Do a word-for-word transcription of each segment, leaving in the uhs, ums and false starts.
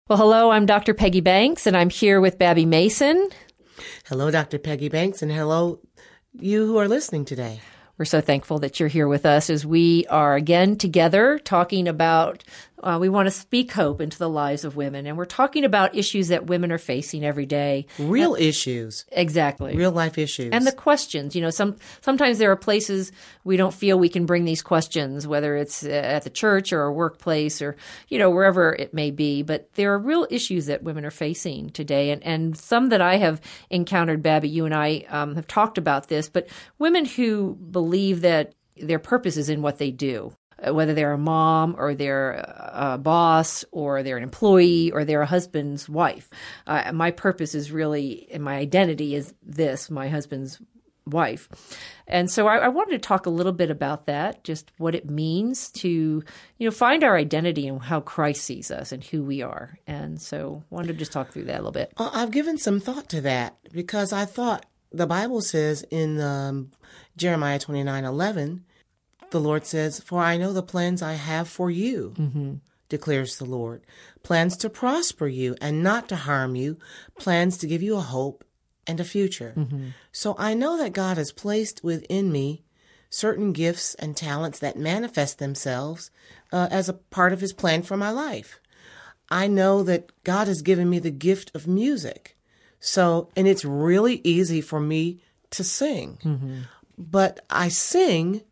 Well, hello, I'm Doctor Peggy Banks, and I'm here with Babby Mason. Hello, Doctor Peggy Banks, and hello, you who are listening today. We're so thankful that you're here with us as we are again together talking about, uh, we want to speak hope into the lives of women. And we're talking about issues that women are facing every day. Real and, issues. Exactly. Real life issues. And the questions. You know, some sometimes there are places we don't feel we can bring these questions, whether it's at the church or a workplace or, you know, wherever it may be. But there are real issues that women are facing today. And, and some that I have encountered, Babby, you and I um, have talked about this, but women who believe that their purpose is in what they do, whether they're a mom or they're a boss or they're an employee or they're a husband's wife. Uh, my purpose is really, and my identity is this, my husband's wife. And so I, I wanted to talk a little bit about that, just what it means to, you know, find our identity and how Christ sees us and who we are. And so I wanted to just talk through that a little bit. Well, I've given some thought to that because I thought the Bible says in um, Jeremiah twenty-nine eleven, the Lord says, "For I know the plans I have for you, mm-hmm. declares the Lord. Plans to prosper you and not to harm you, plans to give you a hope and a future." Mm-hmm. So I know that God has placed within me certain gifts and talents that manifest themselves uh, as a part of his plan for my life. I know that God has given me the gift of music. So, and it's really easy for me to sing. Mm-hmm. But I sing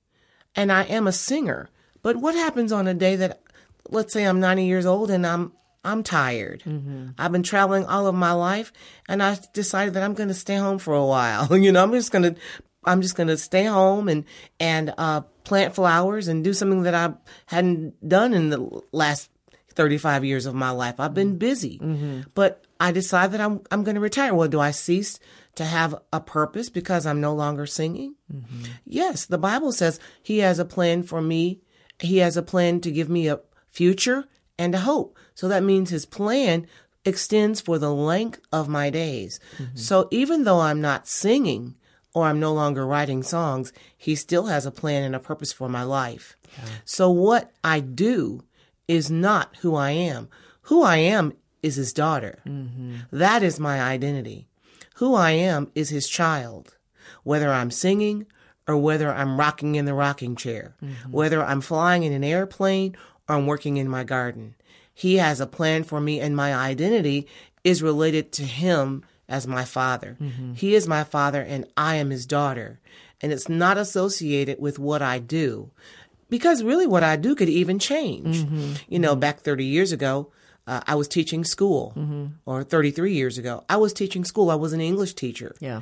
and I am a singer. But what happens on a day that, let's say I'm ninety years old and I'm I'm tired. Mm-hmm. I've been traveling all of my life and I decided that I'm going to stay home for a while. You know, I'm just going to I'm just going to stay home and and uh, plant flowers and do something that I hadn't done in the last thirty-five years of my life. I've been busy. Mm-hmm. But I decide that I'm I'm going to retire. Well, do I cease to have a purpose because I'm no longer singing? Mm-hmm. Yes, the Bible says he has a plan for me. He has a plan to give me a future and a hope. So that means his plan extends for the length of my days. Mm-hmm. So even though I'm not singing or I'm no longer writing songs, he still has a plan and a purpose for my life. Yeah. So what I do is not who I am. Who I am is his daughter. Mm-hmm. That is my identity. Who I am is his child, whether I'm singing or whether I'm rocking in the rocking chair, mm-hmm. whether I'm flying in an airplane or I'm working in my garden. He has a plan for me, and my identity is related to him as my father. Mm-hmm. He is my father, and I am his daughter. And it's not associated with what I do, because really what I do could even change. Mm-hmm. You know, mm-hmm. back thirty years ago, Uh, I was teaching school, mm-hmm. or thirty-three years ago. I was teaching school. I was an English teacher. Yeah.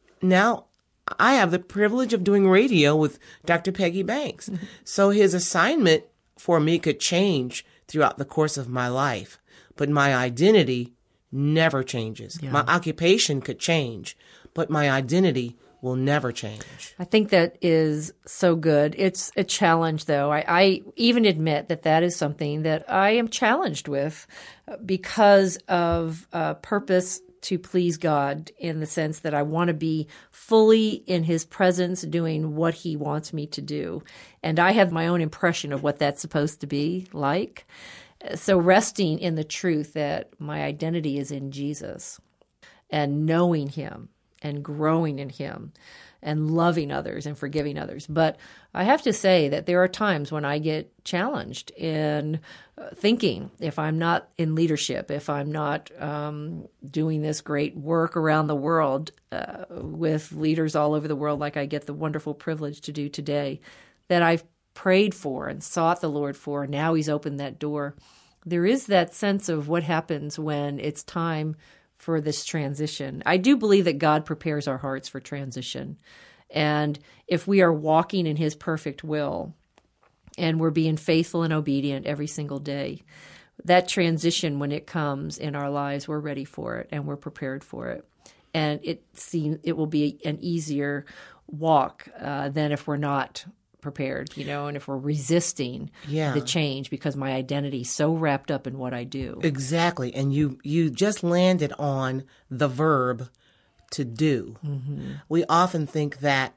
Now I have the privilege of doing radio with Doctor Peggy Banks. Mm-hmm. So his assignment for me could change throughout the course of my life, but my identity never changes. Yeah. My occupation could change, but my identity will never change. I think that is so good. It's a challenge, though. I, I even admit that that is something that I am challenged with because of uh, purpose to please God, in the sense that I want to be fully in his presence doing what he wants me to do. And I have my own impression of what that's supposed to be like. So resting in the truth that my identity is in Jesus and knowing him and growing in him and loving others and forgiving others. But I have to say that there are times when I get challenged in thinking, if I'm not in leadership, if I'm not um, doing this great work around the world uh, with leaders all over the world like I get the wonderful privilege to do today, that I've prayed for and sought the Lord for, and now he's opened that door. There is that sense of what happens when it's time for this transition. I do believe that God prepares our hearts for transition. And if we are walking in his perfect will and we're being faithful and obedient every single day, that transition, when it comes in our lives, we're ready for it and we're prepared for it. And it seems it will be an easier walk uh, than if we're not prepared, you know, and if we're resisting yeah. the change because my identity is so wrapped up in what I do. Exactly. And you, you just landed on the verb to do. Mm-hmm. We often think that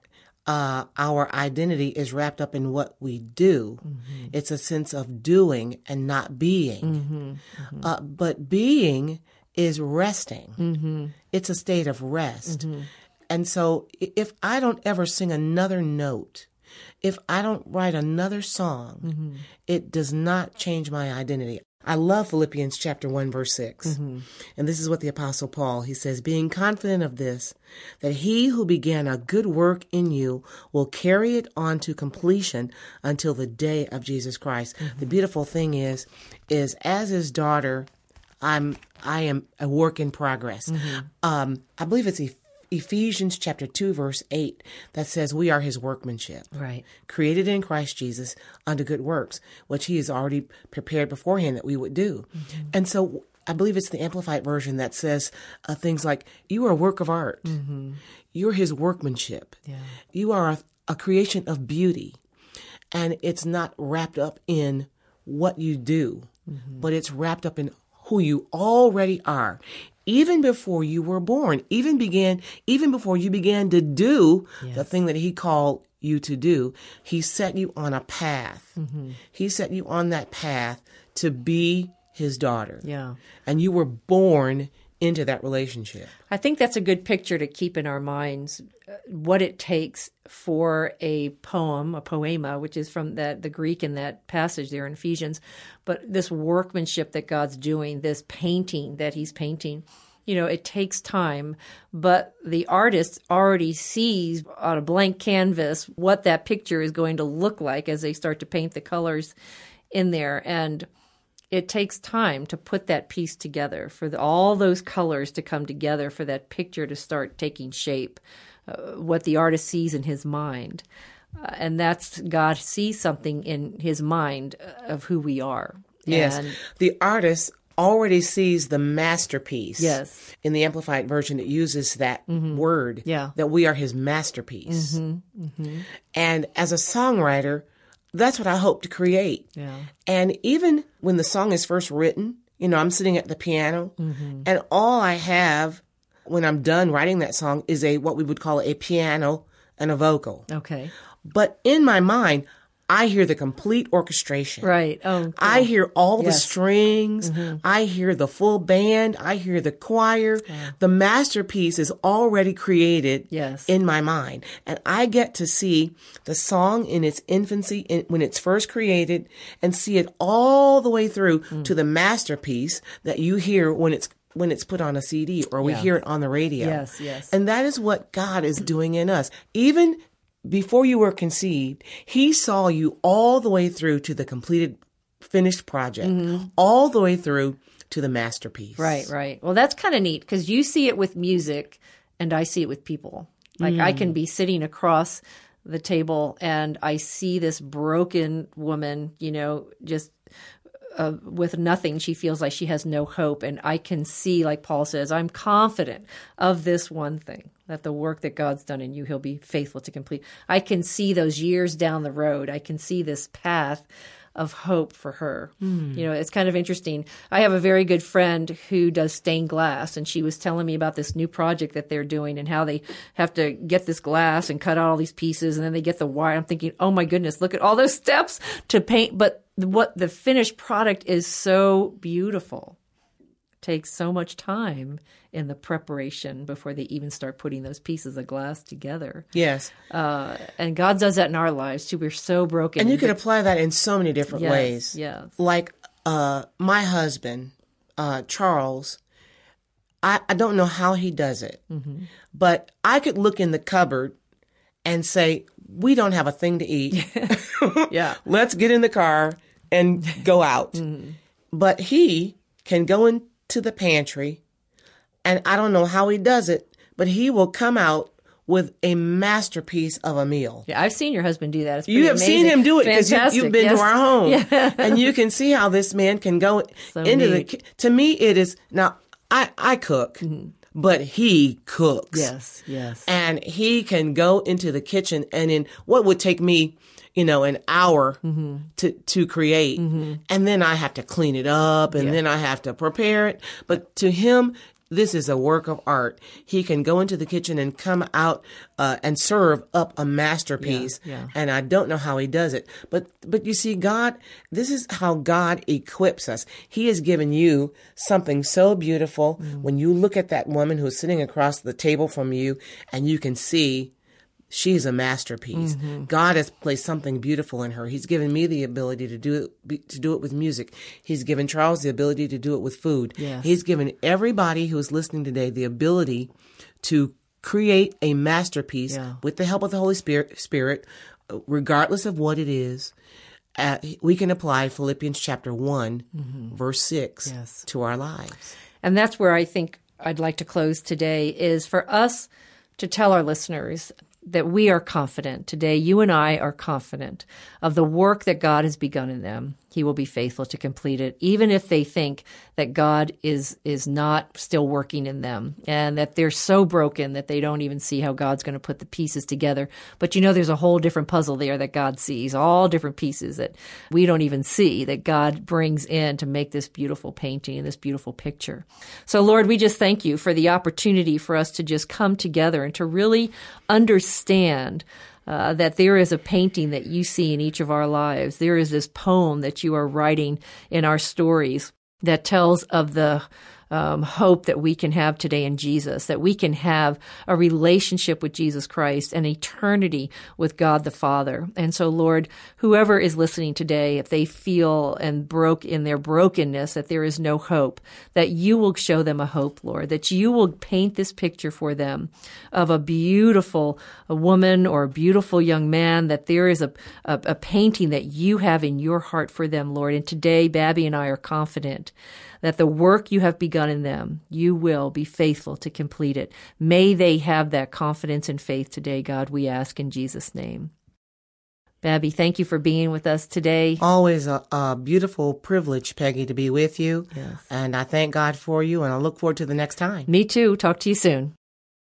uh, our identity is wrapped up in what we do. Mm-hmm. It's a sense of doing and not being. Mm-hmm. Mm-hmm. Uh, but being is resting. Mm-hmm. It's a state of rest. Mm-hmm. And so if I don't ever sing another note, if I don't write another song, mm-hmm. it does not change my identity. I love Philippians chapter one, verse six. Mm-hmm. And this is what the Apostle Paul, he says, being confident of this, that he who began a good work in you will carry it on to completion until the day of Jesus Christ. Mm-hmm. The beautiful thing is, is as his daughter, I'm, I am a work in progress. Mm-hmm. Um, I believe it's Ephesians. Ephesians chapter two, verse eight, that says we are his workmanship, right? Created in Christ Jesus unto good works, which he has already prepared beforehand that we would do. Mm-hmm. And so I believe it's the Amplified version that says uh, things like, you are a work of art. Mm-hmm. You're his workmanship. Yeah. You are a, a creation of beauty. And it's not wrapped up in what you do, mm-hmm. but it's wrapped up in who you already are. Even before you were born, even began, even before you began to do yes. the thing that he called you to do, he set you on a path. Mm-hmm. He set you on that path to be his daughter. Yeah. And you were born into that relationship. I think that's a good picture to keep in our minds, uh, what it takes for a poem, a poema, which is from that the Greek in that passage there in Ephesians, but this workmanship that God's doing, this painting that he's painting, you know, it takes time, but the artist already sees on a blank canvas what that picture is going to look like as they start to paint the colors in there. And it takes time to put that piece together, for the, all those colors to come together, for that picture to start taking shape, uh, what the artist sees in his mind. Uh, and that's, God sees something in his mind of who we are. Yes. And the artist already sees the masterpiece. Yes. In the Amplified version, it uses that mm-hmm. word, yeah. that we are his masterpiece. Mm-hmm. Mm-hmm. And as a songwriter, that's what I hope to create. Yeah. And even when the song is first written, you know, I'm sitting at the piano, mm-hmm. and all I have when I'm done writing that song is a what we would call a piano and a vocal. Okay. But in my mind, I hear the complete orchestration. Right. Oh, cool. I hear all yes. the strings. Mm-hmm. I hear the full band. I hear the choir. Yeah. The masterpiece is already created yes. in my mind. And I get to see the song in its infancy, in, when it's first created, and see it all the way through mm. to the masterpiece that you hear when it's when it's put on a C D or we yeah. hear it on the radio. Yes, yes. And that is what God is doing in us. Even before you were conceived, he saw you all the way through to the completed, finished project, mm-hmm. all the way through to the masterpiece. Right, right. Well, that's kind of neat because you see it with music and I see it with people. Like mm. I can be sitting across the table and I see this broken woman, you know, just Uh, with nothing. She feels like she has no hope. And I can see, like Paul says, I'm confident of this one thing, that the work that God's done in you, he'll be faithful to complete. I can see those years down the road. I can see this path of hope for her. Mm. You know, it's kind of interesting. I have a very good friend who does stained glass, and she was telling me about this new project that they're doing and how they have to get this glass and cut out all these pieces, and then they get the wire. I'm thinking, oh my goodness, look at all those steps to paint. But what the finished product is so beautiful. It takes so much time in the preparation before they even start putting those pieces of glass together. Yes. Uh, and God does that in our lives too. We're so broken. And you could apply that in so many different yes, ways. Yes. Like uh, my husband, uh, Charles, I, I don't know how he does it, mm-hmm. but I could look in the cupboard and say, we don't have a thing to eat. Yeah. Let's get in the car and go out. Mm-hmm. But he can go into the pantry, and I don't know how he does it, but he will come out with a masterpiece of a meal. Yeah, I've seen your husband do that. It's you have amazing. seen him do it because you, you've been yes. to our home. Yeah. And you can see how this man can go so into neat. the... To me, it is... Now, I, I cook. Mm-hmm. But he cooks. Yes, yes. And he can go into the kitchen and in what would take me, you know, an hour mm-hmm. to, to create. Mm-hmm. And then I have to clean it up and yeah. then I have to prepare it. But to him, this is a work of art. He can go into the kitchen and come out uh, and serve up a masterpiece. Yeah, yeah. And I don't know how he does it. But but you see, God, this is how God equips us. He has given you something so beautiful. Mm. When you look at that woman who's sitting across the table from you and you can see she's a masterpiece. Mm-hmm. God has placed something beautiful in her. He's given me the ability to do it, to do it with music. He's given Charles the ability to do it with food. Yes. He's given everybody who is listening today the ability to create a masterpiece yeah. with the help of the Holy Spirit, Spirit, regardless of what it is. Uh, we can apply Philippians chapter one, mm-hmm. verse six yes. to our lives. And that's where I think I'd like to close today, is for us to tell our listeners that we are confident. Today, you and I are confident of the work that God has begun in them. He will be faithful to complete it, even if they think that God is is not still working in them and that they're so broken that they don't even see how God's going to put the pieces together. But you know, there's a whole different puzzle there that God sees, all different pieces that we don't even see, that God brings in to make this beautiful painting and this beautiful picture. So, Lord, we just thank you for the opportunity for us to just come together and to really understand Uh, that there is a painting that you see in each of our lives. There is this poem that you are writing in our stories that tells of the um, hope that we can have today in Jesus, that we can have a relationship with Jesus Christ and eternity with God the Father. And so, Lord, whoever is listening today, if they feel and broke in their brokenness that there is no hope, that you will show them a hope, Lord, that you will paint this picture for them of a beautiful a woman or a beautiful young man, that there is a, a, a painting that you have in your heart for them, Lord. And today, Babby and I are confident that the work you have begun in them, you will be faithful to complete it. May they have that confidence and faith today, God, we ask in Jesus' name. Babby, thank you for being with us today. Always a, a beautiful privilege, Peggy, to be with you. Yes. And I thank God for you, and I look forward to the next time. Me too. Talk to you soon.